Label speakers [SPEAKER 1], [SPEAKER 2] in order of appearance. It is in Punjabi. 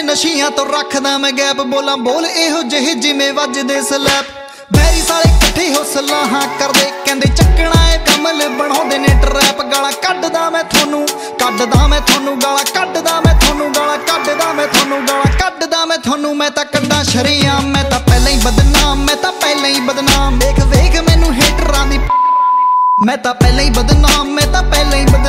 [SPEAKER 1] ਨਸ਼ਿਆਂ ਤੋਂ ਰੱਖਦਾ ਮੈਂ ਗੈਪ, ਬੋਲਾਂ ਬੋਲ ਇਹੋ ਜਿਹੇ ਜਿਵੇਂ ਵੱਜਦੇ ਸਲੈਪ। ਬੈਰੀ ਸਾਲੇ ਇਕੱਠੇ ਹੋ ਸਲਾਹਾਂ ਕਰਦੇ, ਕਹਿੰਦੇ ਚੱਕਣਾ ਏ ਕਮਲ ਬਣਾਉਂਦੇ ਨੇ ਟਰੈਪ। ਗਾਲਾਂ ਕੱਢਦਾ ਮੈਂ ਤੁਹਾਨੂੰ, ਕੱਢਦਾ ਮੈਂ ਤੁਹਾਨੂੰ ਗਾਲਾਂ, ਕੱਢਦਾ ਮੈਂ ਤੁਹਾਨੂੰ ਗਾਲਾਂ, ਕੱਢਦਾ ਮੈਂ ਤੁਹਾਨੂੰ ਗਾਲਾਂ, ਕੱਢਦਾ ਮੈਂ ਤੁਹਾਨੂੰ। ਮੈਂ ਤਾਂ ਕੱਢਾਂ ਸ਼ਰੇਆਮ, ਮੈਂ ਤਾਂ ਪਹਿਲਾਂ ਹੀ ਬਦਨਾਮ, ਮੈਂ ਤਾਂ ਪਹਿਲਾਂ ਹੀ ਬਦਨਾਮ। ਵੇਖ ਵੇਖ ਮੈਨੂੰ ਹੇਟਰਾਂ ਦੀ, ਮੈਂ ਤਾਂ ਪਹਿਲਾਂ ਹੀ ਬਦਨਾਮ, ਮੈਂ ਤਾਂ ਪਹਿਲਾਂ ਹੀ ਬਦਨਾਮ।